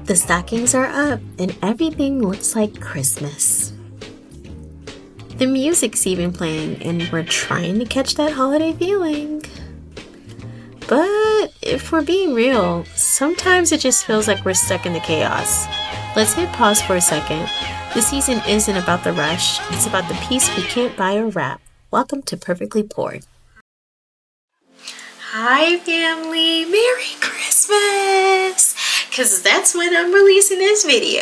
The stockings are up and everything looks like Christmas. The music's even playing and we're trying to catch that holiday feeling. But if we're being real, sometimes it just feels like we're stuck in the chaos. Let's hit pause for a second. The season isn't about the rush, it's about the peace we can't buy or wrap. Welcome to Perfectly Poured. Hi family, Merry Christmas! Because that's when I'm releasing this video.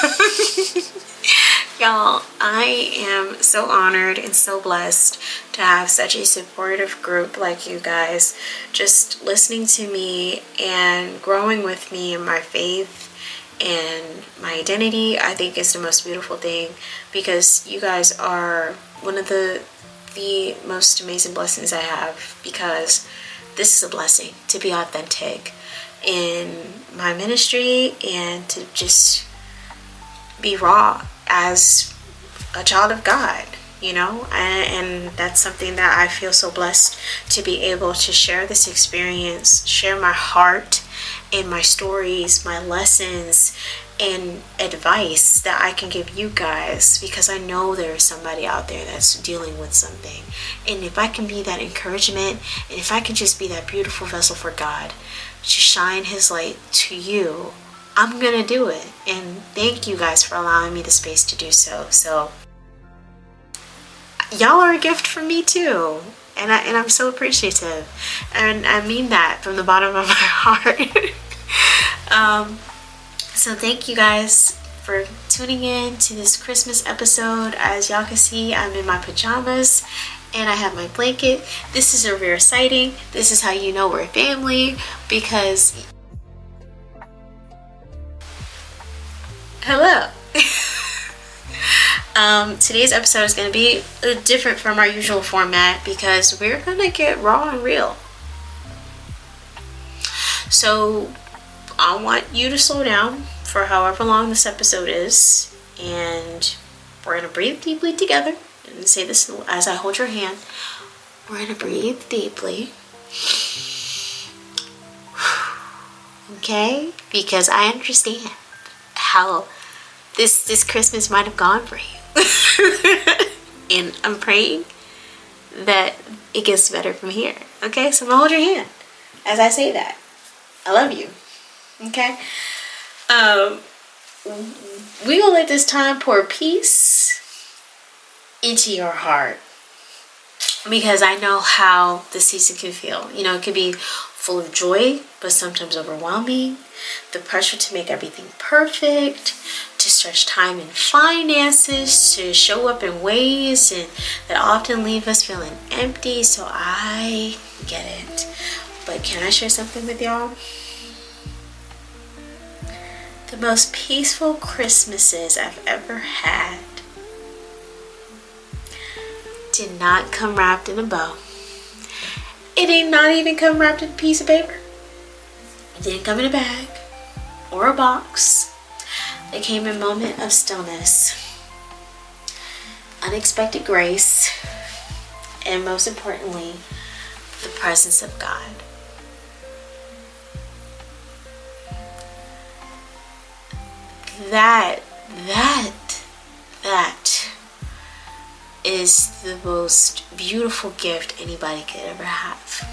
Y'all, I am so honored and so blessed to have such a supportive group like you guys just listening to me and growing with me in my faith and my identity. I think is the most beautiful thing because you guys are one of the most amazing blessings I have, because this is a blessing to be authentic in my ministry and to just be raw as a child of God, you know, and that's something that I feel so blessed to be able to share this experience, share my heart and my stories, my lessons and advice that I can give you guys, because I know there's somebody out there that's dealing with something. And if I can be that encouragement, and if I can just be that beautiful vessel for God to shine his light to you, I'm gonna do it. And thank you guys for allowing me the space to do so. So y'all are a gift from me too, and I'm so appreciative, and I mean that from the bottom of my heart. So thank you guys for tuning in to this Christmas episode. As y'all can see, I'm in my pajamas and I have my blanket. This is a rare sighting. This is how you know we're family, because hello. Today's episode is going to be different from our usual format because we're going to get raw and real. So I want you to slow down for however long this episode is, and we're going to breathe deeply together. And say this as I hold your hand. We're going to breathe deeply. Okay? Because I understand how this Christmas might have gone for you. And I'm praying that it gets better from here. Okay? So I'm going to hold your hand as I say that. I love you. Okay? We will let this time pour peace into your heart, because I know how the season can feel. You know, it can be full of joy, but sometimes overwhelming. The pressure to make everything perfect, to stretch time and finances, to show up in ways and that often leave us feeling empty. So I get it. But can I share something with y'all? The most peaceful Christmases I've ever had did not come wrapped in a bow. It did not even come wrapped in a piece of paper. It didn't come in a bag or a box. It came in a moment of stillness, unexpected grace, and most importantly, the presence of God. That is the most beautiful gift anybody could ever have.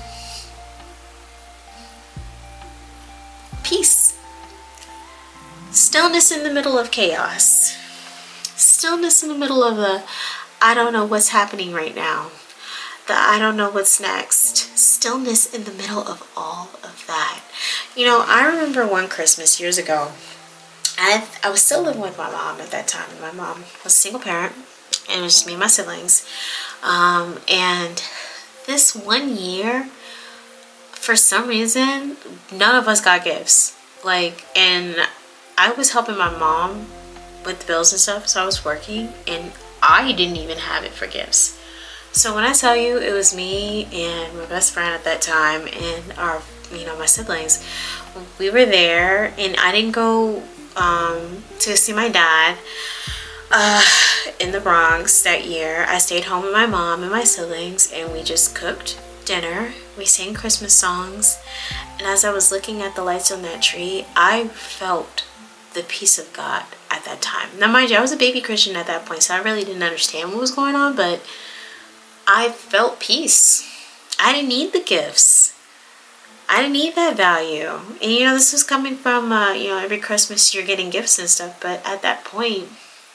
Peace. Stillness in the middle of chaos. Stillness in the middle of the I don't know what's happening right now. The I don't know what's next. Stillness in the middle of all of that. You know, I remember one Christmas years ago. I was still living with my mom at that time. My mom was a single parent, and it was just me and my siblings. And this one year, for some reason, none of us got gifts. And I was helping my mom with the bills and stuff, so I was working, and I didn't even have it for gifts. So when I tell you it was me and my best friend at that time and my siblings, we were there, and I didn't go to see my dad in the Bronx that year. I stayed home with my mom and my siblings, and we just cooked dinner. We sang Christmas songs, and as I was looking at the lights on that tree, I felt the peace of God at that time. Now, mind you, I was a baby Christian at that point, so I really didn't understand what was going on, but I felt peace. I didn't need the gifts. I didn't need that value. And this was coming from, every Christmas you're getting gifts and stuff, but at that point,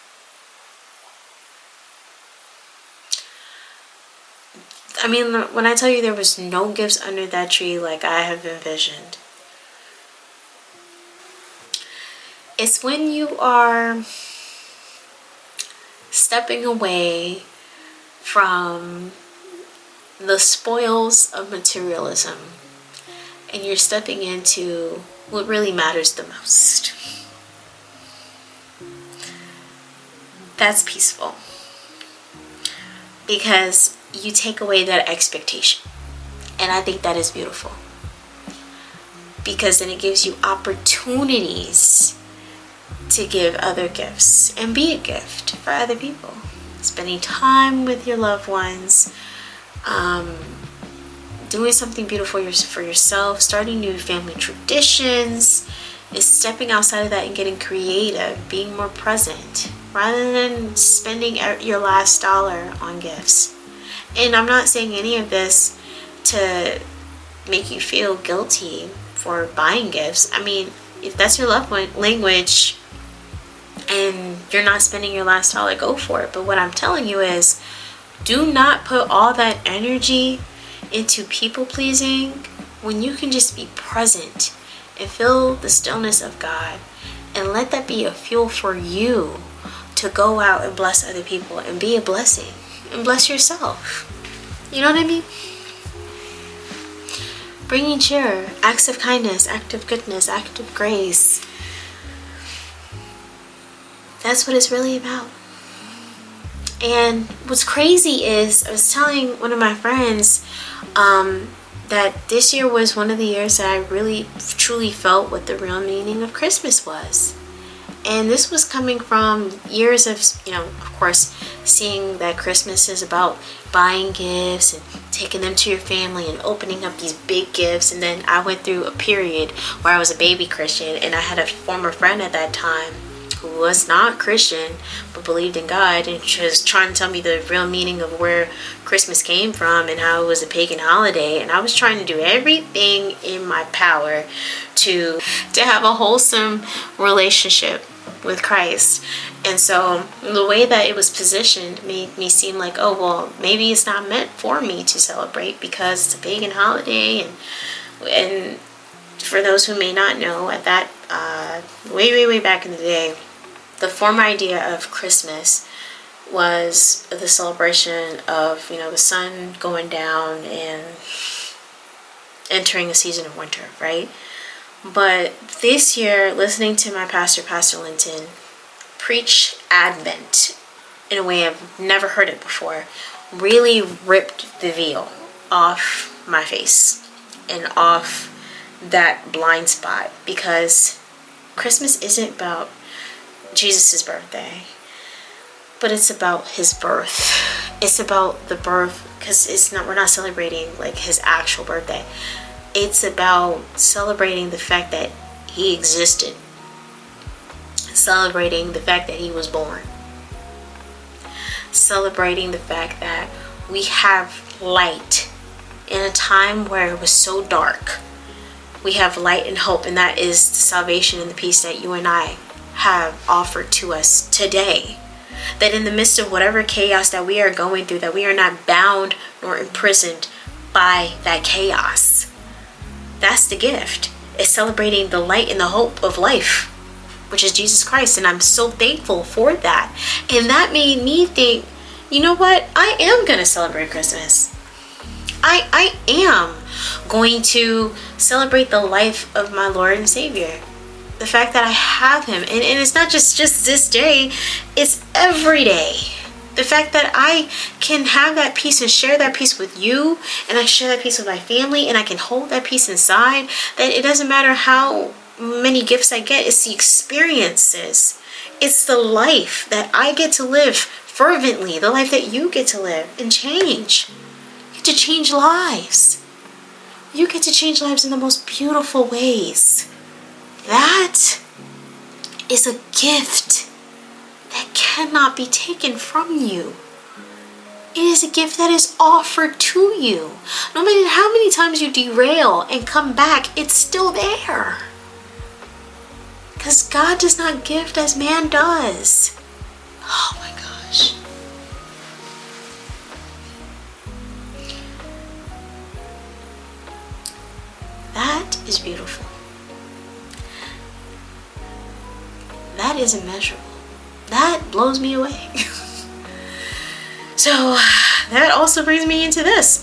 I mean, when I tell you there was no gifts under that tree like I have envisioned, it's when you are stepping away from the spoils of materialism and you're stepping into what really matters the most. That's peaceful. Because you take away that expectation. And I think that is beautiful. Because then it gives you opportunities to give other gifts and be a gift for other people. Spending time with your loved ones, doing something beautiful for yourself, starting new family traditions, is stepping outside of that and getting creative, being more present, rather than spending your last dollar on gifts. And I'm not saying any of this to make you feel guilty for buying gifts. I mean, if that's your love language and you're not spending your last dollar, go for it. But what I'm telling you is, do not put all that energy into people pleasing when you can just be present and feel the stillness of God, and let that be a fuel for you to go out and bless other people and be a blessing and bless yourself. You know what I mean? Bringing cheer, acts of kindness, act of goodness, act of grace. That's what it's really about. And what's crazy is, I was telling one of my friends that this year was one of the years that I really truly felt what the real meaning of Christmas was. And this was coming from years of, of course, seeing that Christmas is about buying gifts and taking them to your family and opening up these big gifts. And then I went through a period where I was a baby Christian, and I had a former friend at that time who was not Christian but believed in God, and she was trying to tell me the real meaning of where Christmas came from and how it was a pagan holiday. And I was trying to do everything in my power to have a wholesome relationship with Christ. And so the way that it was positioned made me seem like, oh, well, maybe it's not meant for me to celebrate because it's a pagan holiday. And for those who may not know, at that way back in the day, the former idea of Christmas was the celebration of, the sun going down and entering a season of winter, right? But this year, listening to my pastor, Pastor Linton, preach Advent in a way I've never heard it before, really ripped the veil off my face and off that blind spot, because Christmas isn't about Jesus' birthday, but it's about his birth. It's about the birth, because we're not celebrating like his actual birthday. It's about celebrating the fact that he existed, celebrating the fact that he was born, celebrating the fact that we have light in a time where it was so dark. We have light and hope, and that is the salvation and the peace that you and I have offered to us today. That in the midst of whatever chaos that we are going through, that we are not bound nor imprisoned by that chaos. That's the gift. It's celebrating the light and the hope of life, which is Jesus Christ. And I'm so thankful for that. And that made me think, you know what? I am going to celebrate Christmas. I am going to celebrate the life of my Lord and Savior. The fact that I have him. And it's not just this day. It's every day. The fact that I can have that peace and share that peace with you, and I share that peace with my family, and I can hold that peace inside, that it doesn't matter how many gifts I get. It's the experiences. It's the life that I get to live fervently, the life that you get to live and change. You get to change lives. You get to change lives in the most beautiful ways. That is a gift that cannot be taken from you. It is a gift that is offered to you. No matter how many times you derail and come back, it's still there. Because God does not gift as man does. Oh my gosh. That is beautiful. That is immeasurable. That blows me away. So that also brings me into this.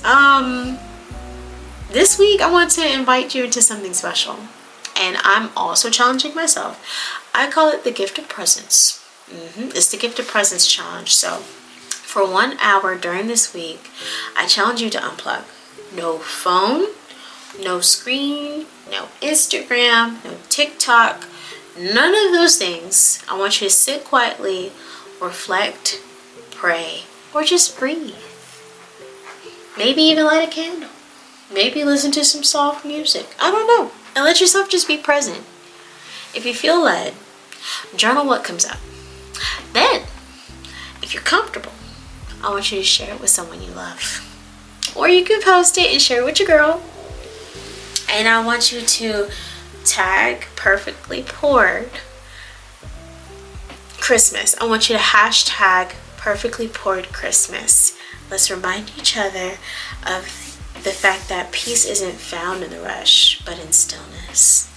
This week I want to invite you into something special. And I'm also challenging myself. I call it the gift of presence. It's the gift of presence challenge. So for 1 hour during this week, I challenge you to unplug. No phone, no screen, no Instagram, no TikTok, none of those things. I want you to sit quietly, reflect, pray, or just breathe. Maybe even light a candle. Maybe listen to some soft music. I don't know. And let yourself just be present. If you feel led, journal what comes up. Then, if you're comfortable, I want you to share it with someone you love. Or you can post it and share it with your girl. And I want you to tag Perfectly Poured Christmas. I want you to hashtag Perfectly Poured Christmas. Let's remind each other of the fact that peace isn't found in the rush, but in stillness.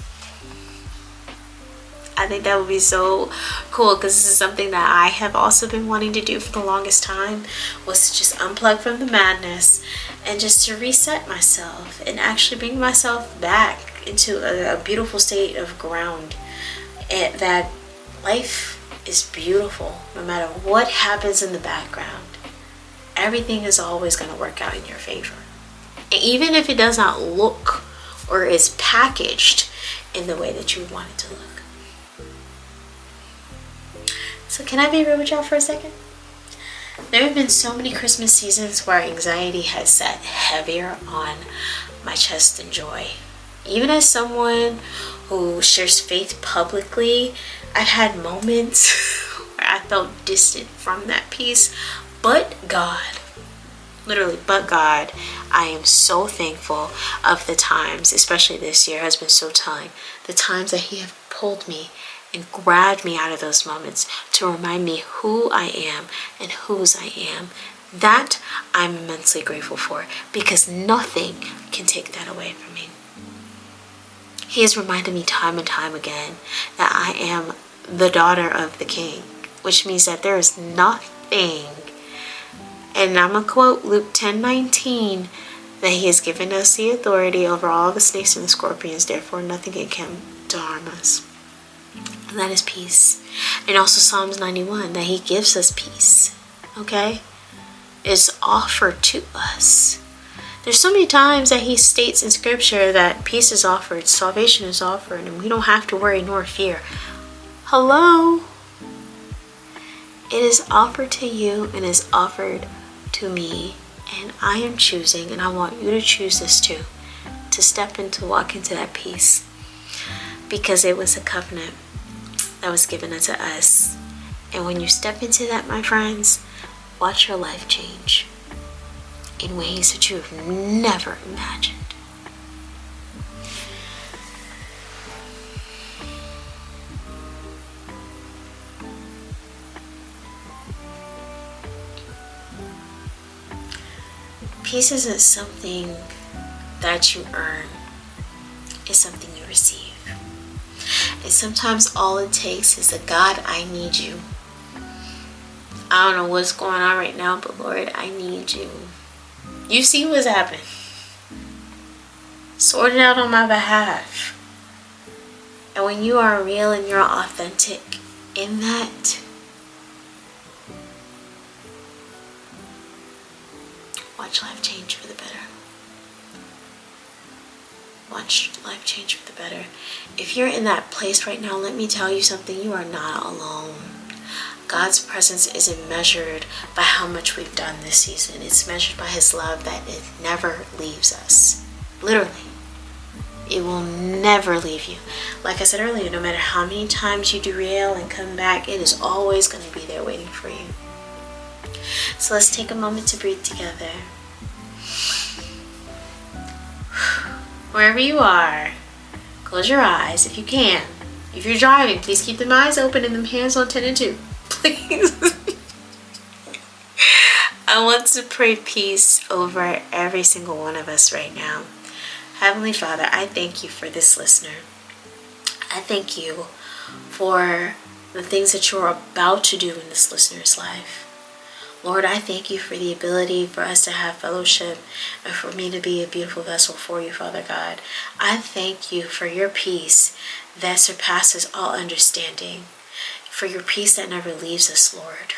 I think that would be so cool, because this is something that I have also been wanting to do for the longest time, was to just unplug from the madness and just to reset myself and actually bring myself back into a beautiful state of ground. And that life is beautiful no matter what happens in the background. Everything is always going to work out in your favor. And even if it does not look or is packaged in the way that you want it to look. So can I be real with y'all for a second? There have been so many Christmas seasons where anxiety has sat heavier on my chest than joy. Even as someone who shares faith publicly, I've had moments where I felt distant from that peace. But God, literally, but God, I am so thankful of the times, especially this year has been so telling, the times that He has pulled me and grabbed me out of those moments to remind me who I am and whose I am. That I'm immensely grateful for, because nothing can take that away from me. He has reminded me time and time again that I am the daughter of the King, which means that there is nothing, and I'm going to quote Luke 10:19, that He has given us the authority over all the snakes and the scorpions, therefore nothing can come to harm us. And that is peace. And also Psalms 91, that He gives us peace. Okay? It's offered to us. There's so many times that He states in Scripture that peace is offered, salvation is offered, and we don't have to worry nor fear. Hello? It is offered to you and is offered to me. And I am choosing, and I want you to choose this too, to step into, walk into that peace. Because it was a covenant that was given unto us. And when you step into that, my friends, watch your life change in ways that you have never imagined. Peace isn't something that you earn. It's something you receive. And sometimes all it takes is a God, I need you. I don't know what's going on right now, but Lord, I need you. You see what's happening. Sort it out on my behalf. And when you are real and you're authentic in that, watch life change for the better. Watch life change for the better. If you're in that place right now, let me tell you something. You are not alone. God's presence isn't measured by how much we've done this season. It's measured by His love that it never leaves us. Literally. It will never leave you. Like I said earlier, no matter how many times you derail and come back, it is always going to be there waiting for you. So let's take a moment to breathe together. Wherever you are, close your eyes if you can. If you're driving, please keep them eyes open and them hands on 10 and 2. Please. I want to pray peace over every single one of us right now. Heavenly Father, I thank you for this listener. I thank you for the things that you're about to do in this listener's life. Lord, I thank you for the ability for us to have fellowship and for me to be a beautiful vessel for you, Father God. I thank you for your peace that surpasses all understanding, for your peace that never leaves us, Lord.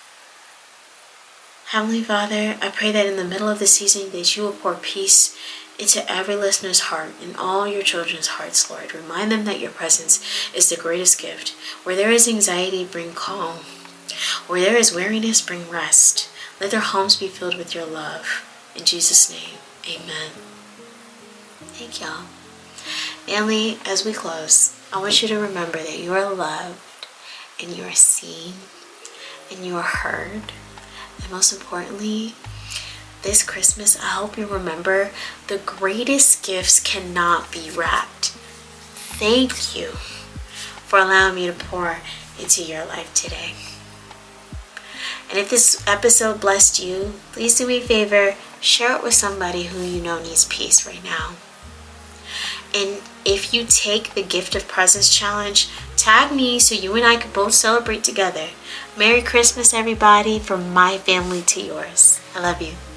Heavenly Father, I pray that in the middle of the season that you will pour peace into every listener's heart and all your children's hearts, Lord. Remind them that your presence is the greatest gift. Where there is anxiety, bring calm. Where there is weariness, bring rest. Let their homes be filled with your love. In Jesus' name, amen. Thank y'all. Family, as we close, I want you to remember that you are loved and you are seen and you are heard. And most importantly, this Christmas, I hope you remember the greatest gifts cannot be wrapped. Thank you for allowing me to pour into your life today. And if this episode blessed you, please do me a favor, share it with somebody who you know needs peace right now. And if you take the Gift of Presence challenge, tag me so you and I can both celebrate together. Merry Christmas, everybody, from my family to yours. I love you.